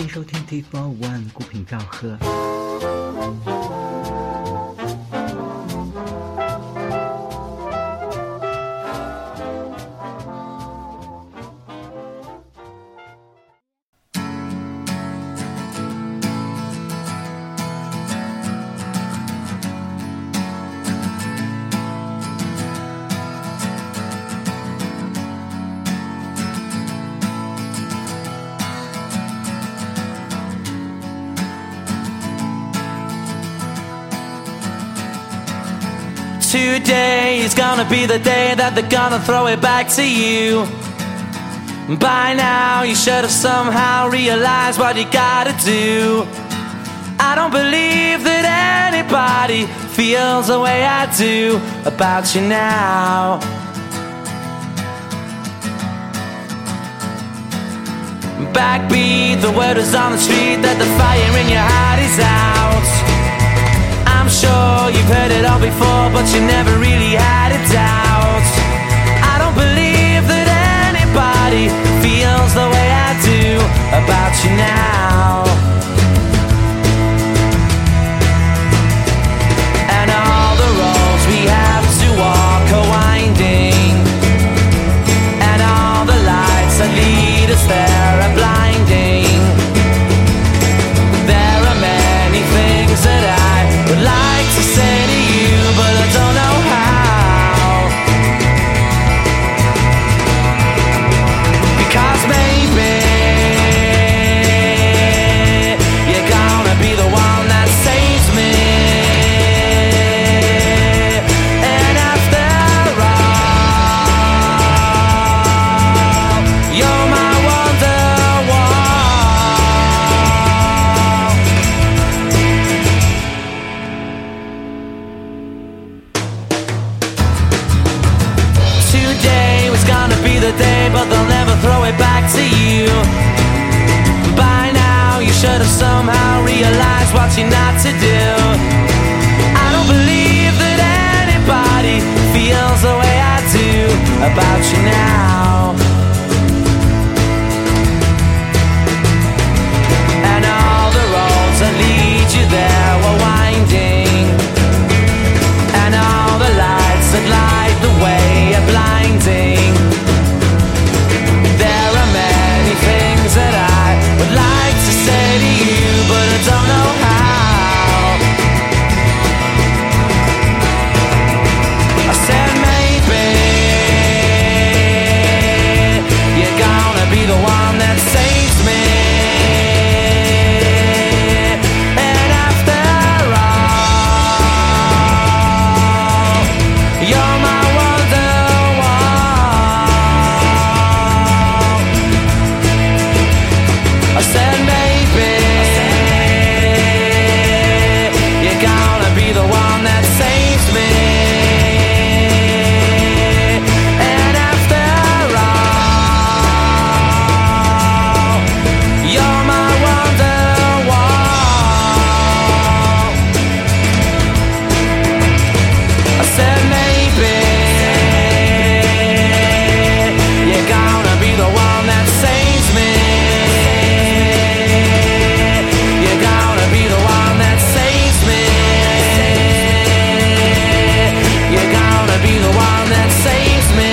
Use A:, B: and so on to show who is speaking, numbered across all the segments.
A: 迎收听 T4One 孤品赵贺。
B: Today is gonna be the day that they're gonna throw it back to you. By now you should have somehow realized what you gotta do. I don't believe that anybody feels the way I do about you now. Backbeat, the word is on the street that the fire in your heart is out. I'm sure you've heard it all before, but you never really had a doubt. I don't believe that anybody feels the way I do about you now. And all the roads we have to walk are winding, and all the lights that lead us there are blinding. There are many things that I would like to say to you, but I don't know how. Because maybe you're gonna be the one that saves me. And after all, you're my wonderwall. Today was gonna be the day, but they'll never throw it back to you. By now you should have somehow realized what you're not to do. I don't believe that anybody feels the way I do about you now. And all the roads that lead you there were winding, and all the lights that light the way are blinding. There are many things that I would like to say to you, but I don't know how. I said maybe you're gonna be the one that saves me. And after all, you're my wonderwall. I said maybe you're gonna be the one that saves me. And after all, you're my wonderwall. I said maybe you're gonna be the one that saves me. You're gonna be the one that saves me. You're gonna be the one that saves me.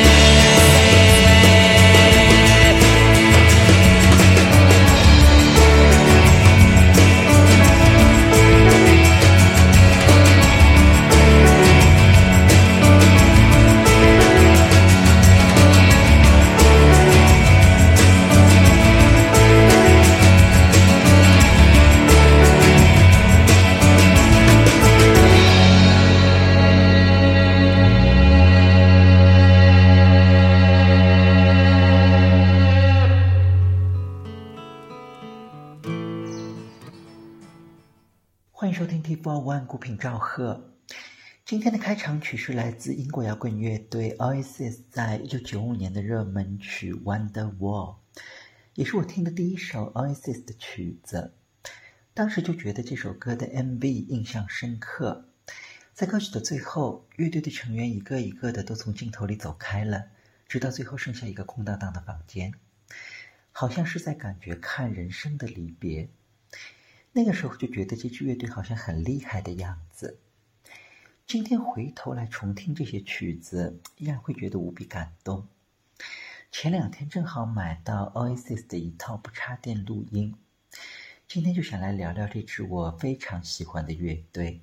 A: 欢迎收听 T4One 孤品赵贺。今天的开场曲是来自英国摇滚乐队 Oasis 在1995年的热门曲 Wonderwall， 也是我听的第一首 Oasis 的曲子。当时就觉得这首歌的 MV 印象深刻。在歌曲的最后，乐队的成员一个一个的都从镜头里走开了，直到最后剩下一个空荡荡的房间。 好像是在感觉看人生的离别。那个时候就觉得这支乐队好像很厉害的样子。今天回头来重听这些曲子，依然会觉得无比感动。前2天正好买到 Oasis 的一套不插电录音，今天就想来聊聊这支我非常喜欢的乐队。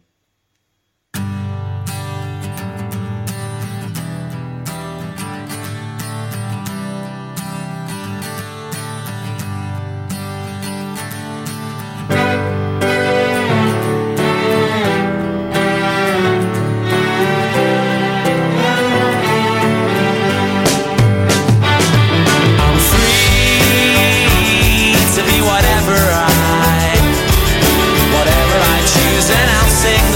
B: Whatever I choose, and I'll sing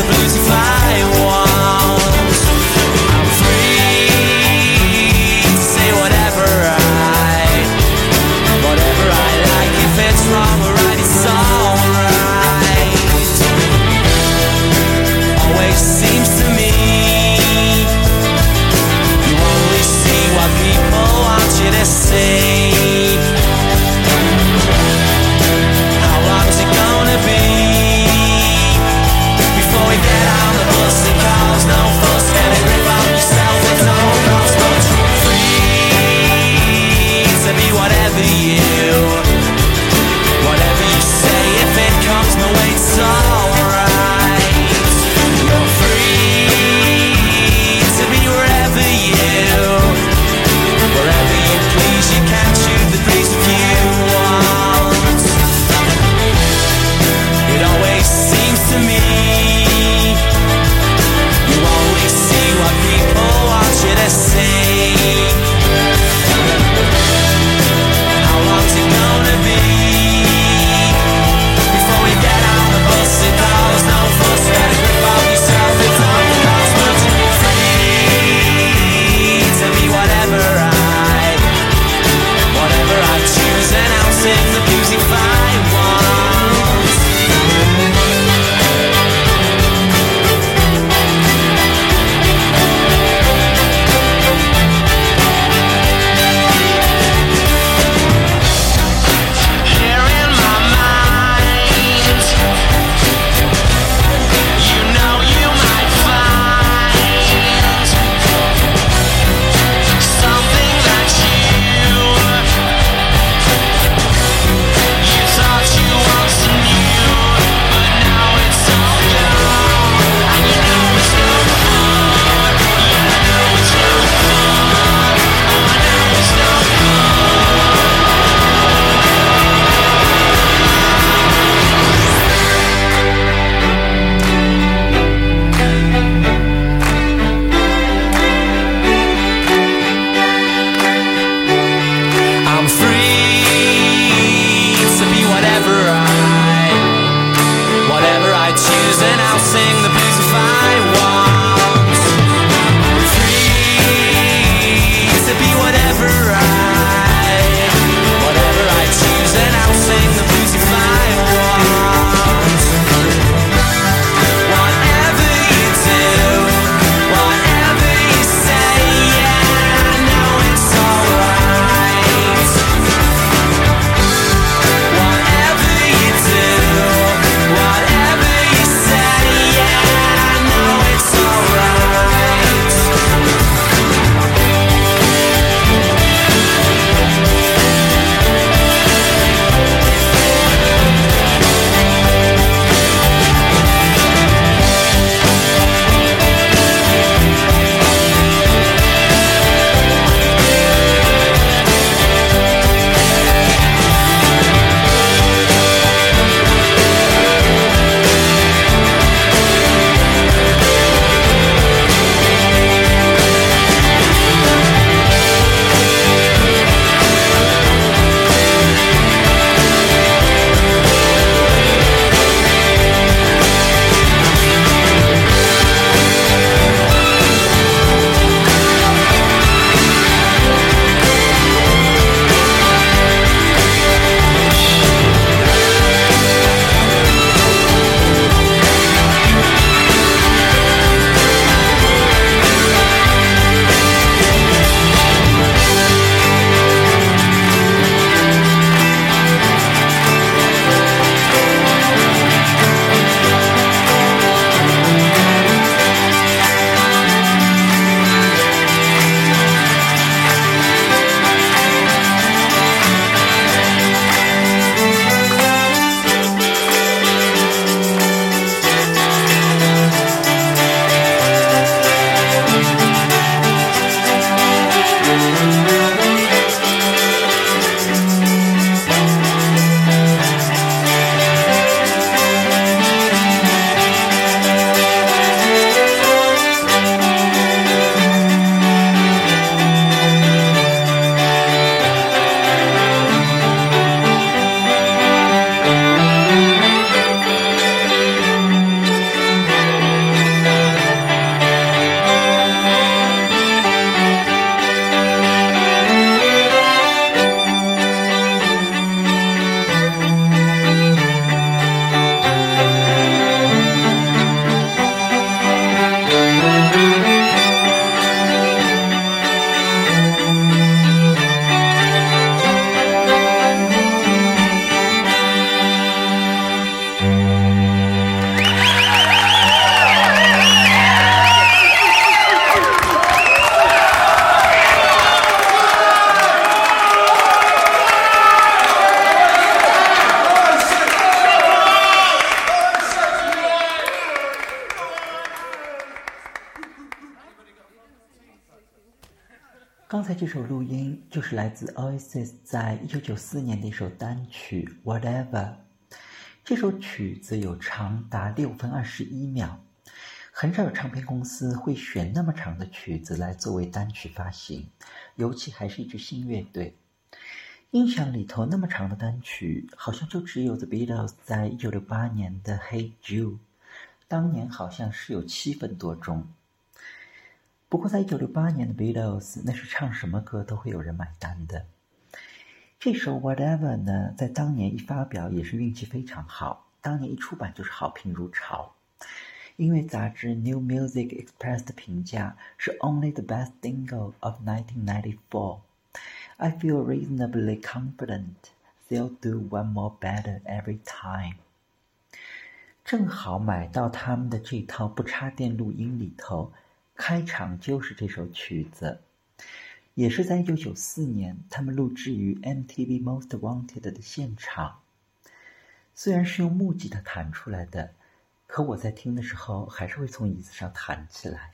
A: 刚才这首录音就是来自 Oasis 在1994年的一首单曲 Whatever。 这首曲子有长达6分21秒，很少有唱片公司会选那么长的曲子来作为单曲发行，尤其还是一支新乐队。印象里头那么长的单曲好像就只有 The Beatles 在1968年的 Hey Jude， 当年好像是有7分多钟。不过在1968年的 Beatles， 那是唱什么歌都会有人买单的。这首 Whatever 呢，在当年一发表也是运气非常好，当年一出版就是好评如潮。音乐杂志 New Music Express 的评价是 Only the best single of 1994。 I feel reasonably confident they'll do one more better every time。 正好买到他们的这套不插电录音里头，开场就是这首曲子，也是在1994年他们录制于 MTV Most Wanted 的现场。虽然是用木吉他弹出来的，可我在听的时候还是会从椅子上弹起来。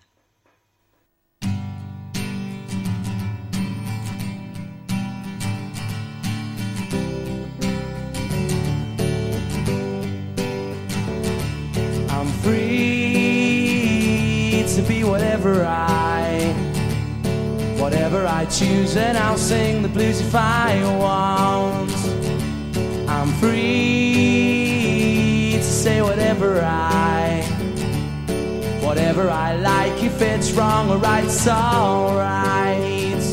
B: I'm free to be whatever I choose, and I'll sing the blues if I want. I'm free to say whatever I like. If it's wrong or right, it's alright.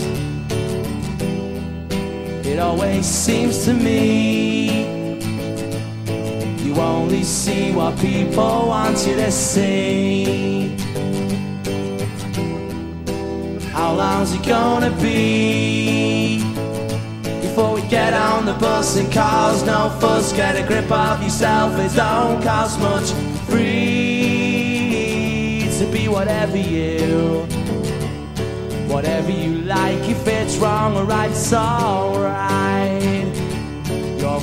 B: It always seems to me you only see what people want you to see. How long's it gonna be before we get on the bus and cause no fuss? Get a grip of yourself, it don't cost much. Free to be whatever you like. If it's wrong or right, it's alright. You're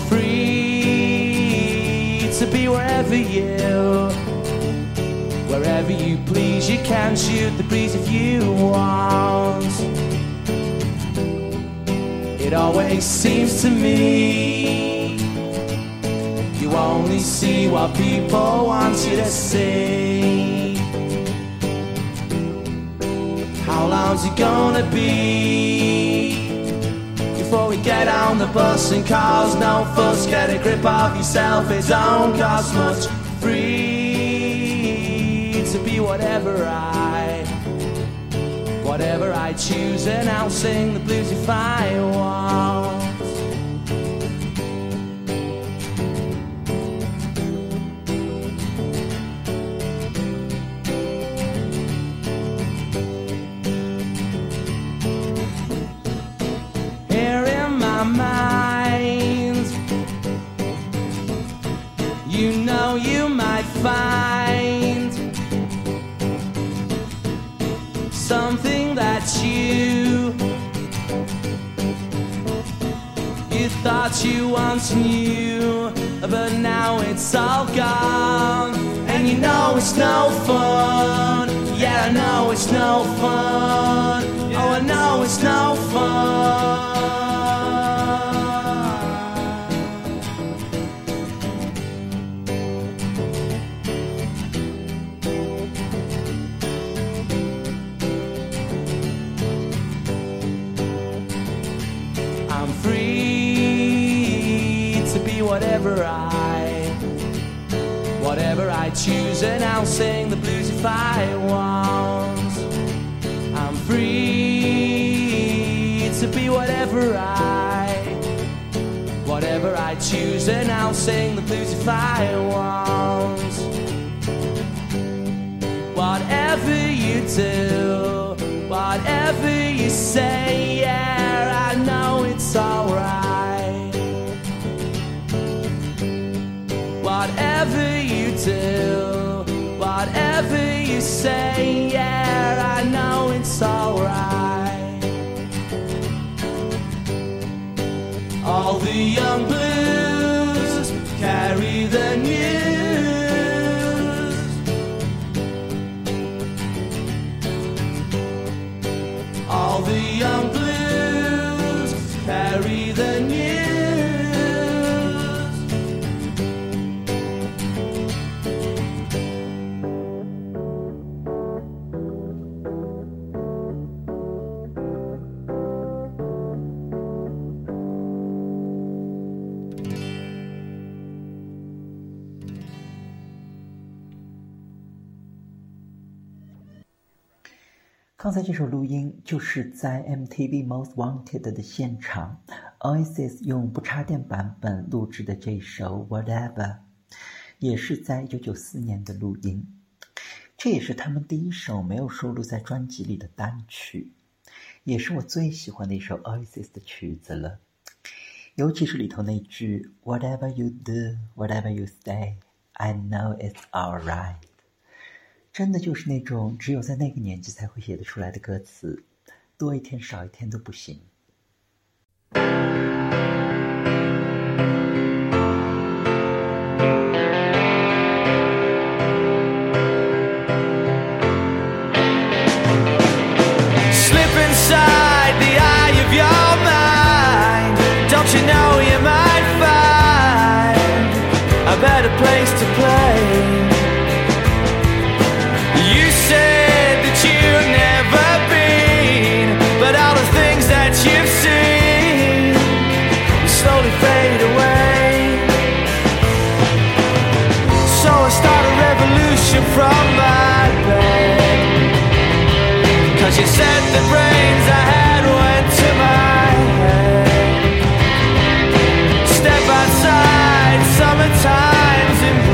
B: free to be wherever you please. You can shoot the breeze if you want. It always seems to me you only see what people want you to see. How long's it gonna be before we get on the bus and cause no fuss? Get a grip of yourself, it don't cost much. Free to be whatever I choose, and I'll sing the blues if I want. Here in my mind, you know you might find something that you thought you once knew, but now it's all gone. And you know it's no fun. Yeah, I know it's no fun. Oh, I know it's no fun. I'm free to be whatever I choose, and I'll sing the blues if I want. I'm free to be whatever I choose, and I'll sing the blues if I want. Whatever you do, whatever you say, yeah, I know it's alright. Whatever you do, whatever you say, yeah, I know it's alright. All the young blues carry the news. All the young
A: 刚才这首录音就是在 MTV Most Wanted 的现场 Oasis 用不插电版本录制的这首 Whatever， 也是在1994年的录音。这也是他们第一首没有收录在专辑里的单曲，也是我最喜欢的一首 Oasis 的曲子了。尤其是里头那句 Whatever you do, whatever you say, I know it's alright， 真的就是那种只有在那个年纪才会写得出来的歌词，多一天少一天都不行。
B: You know you might find a better place to play. You said that you've never been, but all the things that you've seen slowly fade away. So I start a revolution from my bed, 'cause you said the brains I had went to my head. Step outside, summertime's in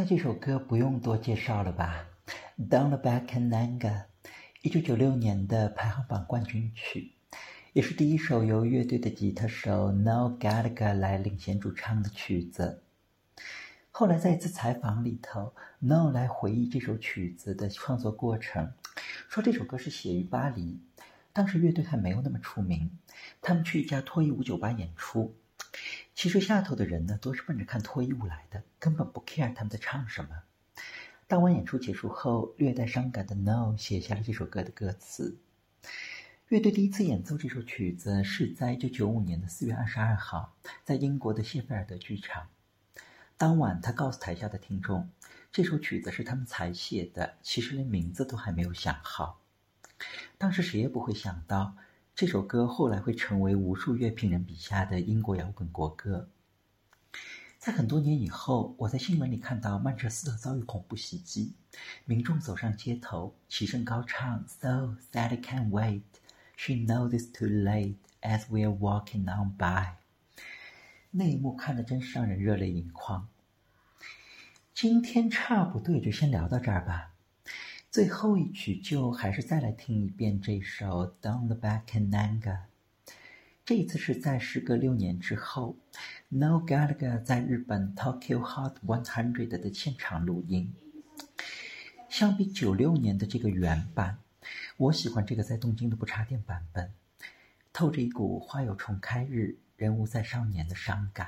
A: 这首歌不用多介绍了吧， Down the Back and Nanga 1996年的排行榜冠军曲，也是第一首由乐队的吉他手 Noel Gallagher 来领衔主唱的曲子。后来在一次采访里头， Noel 来回忆这首曲子的创作过程，说这首歌是写于巴黎，当时乐队还没有那么出名，他们去一家脱衣舞酒吧演出，其实下头的人呢都是奔着看脱衣舞来的，根本不 care 他们在唱什么。当晚演出结束后，略带伤感的 Noel 写下了这首歌的歌词。乐队第一次演奏这首曲子是在1995年的4月22号，在英国的谢菲尔德剧场。当晚他告诉台下的听众，这首曲子是他们才写的，其实连名字都还没有想好。当时谁也不会想到，这首歌后来会成为无数乐评人笔下的英国摇滚国歌。在很多年以后，我在新闻里看到曼彻斯特遭遇恐怖袭击，民众走上街头，齐声高唱 So Sally can't wait, she knows it's too late as we're walking on by。 那一幕看得真是让人热泪盈眶。今天差不多也就先聊到这儿吧，最后一曲就还是再来听一遍这首 Down the Back and Nanga。 这一次是在时隔6年之后， Noel Gallagher 在日本 Tokyo Hot 100的现场录音。相比96年的这个原版，我喜欢这个在东京的不插电版本，透着一股花有重开日，人无再少年的伤感。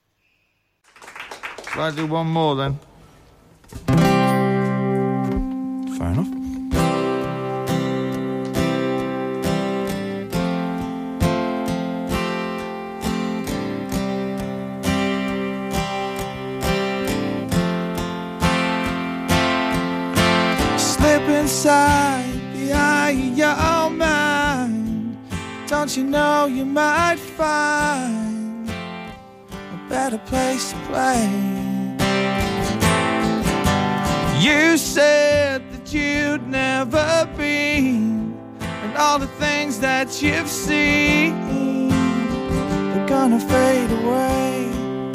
C: So I do one more then. Fair enough. Slip inside behind your mind. Don't you know you might find a better place to play? You said that you'd never been, and all the things that you've seen are gonna fade away.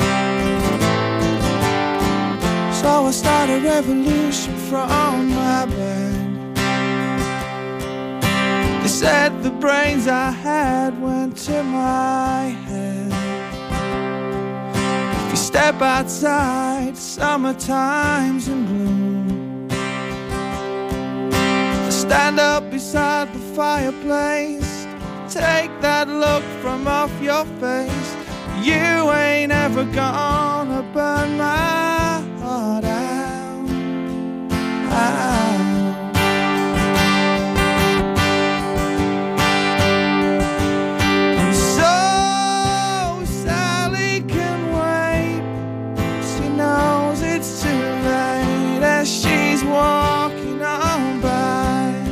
C: So I started a revolution from my bed. They said the brains I had went to my head. If you step outside, summertime's in bloom. Stand up beside the fireplace, take that look from off your face. You ain't ever gonna burn my heart out, out. And so Sally can wait, she knows it's too late as she's walking on by.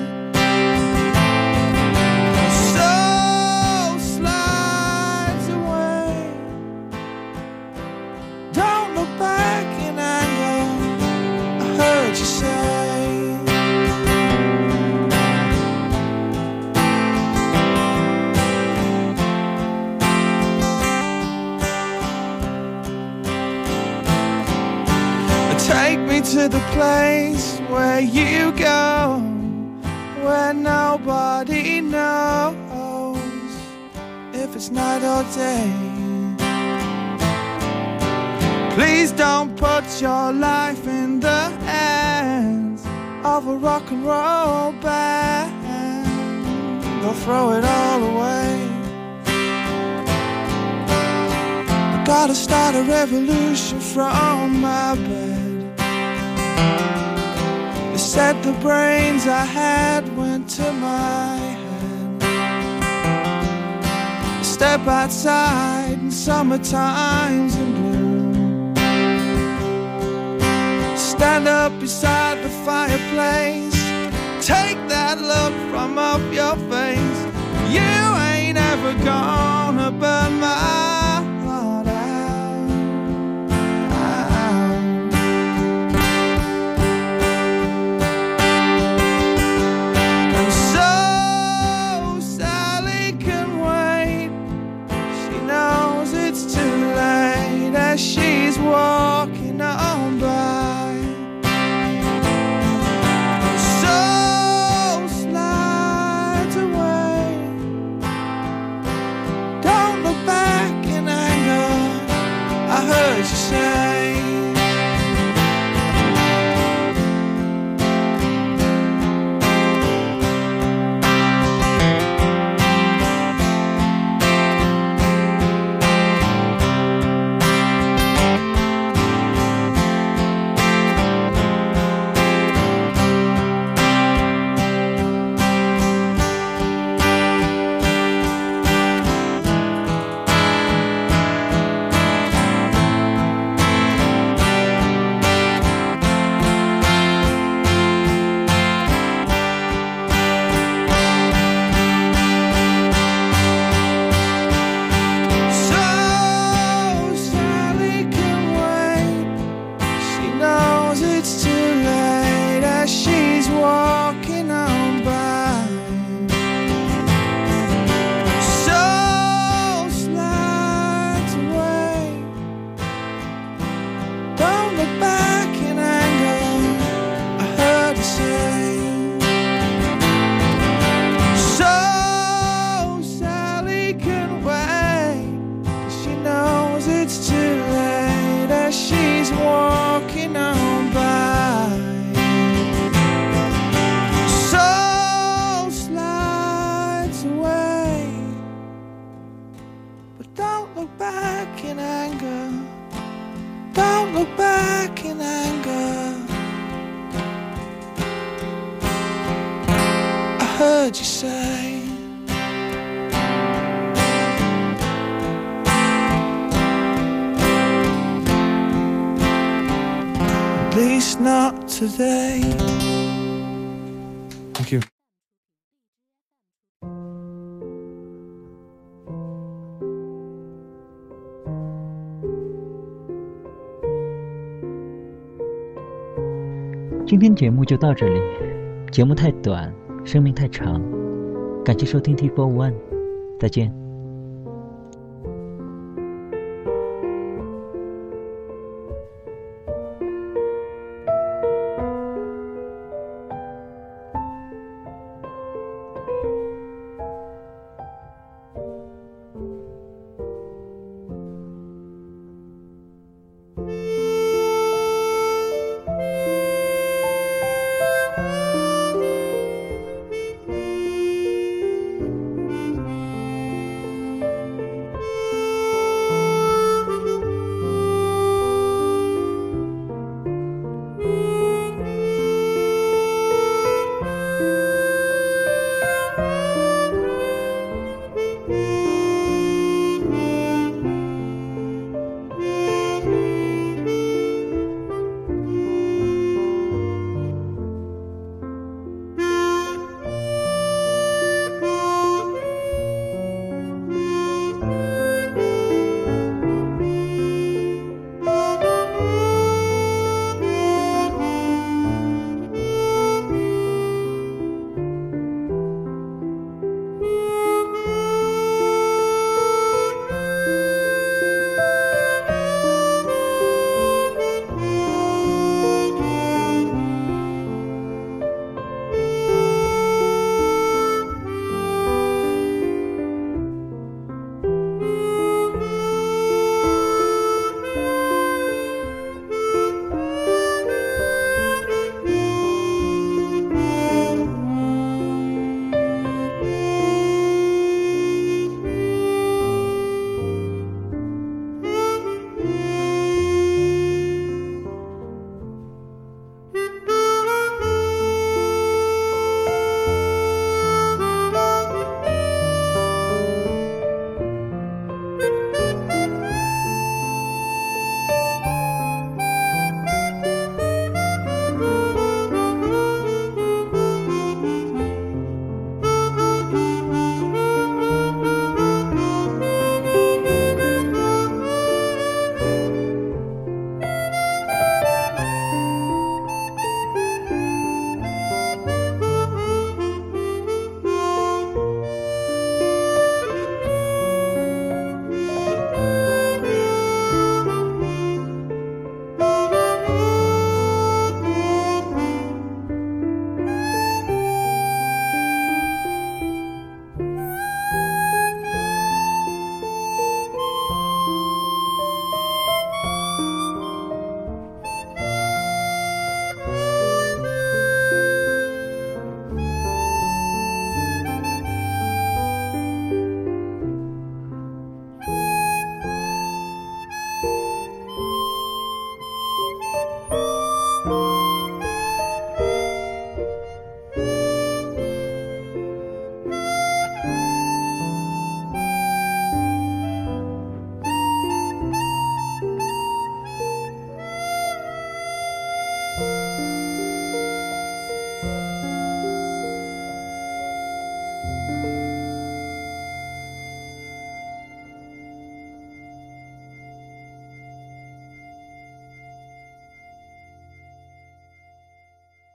C: Take me to the place where you go, where nobody knows if it's night or day. Please don't put your life in the hands of a rock and roll band. They'll throw it all away. I gotta start a revolution from my bed. They said the brains I had went to my head. I step outside and summertime's in bloom. Stand up beside the fireplace, take that look from off your face. You ain't ever gonna burn my heart out, out. And so Sally can wait, she knows it's too late as she's walking on by. heard you say. At least not today. Thank you.
A: 今天节目就到这里，节目太短，生命太长，感谢收听 T4One， 再见。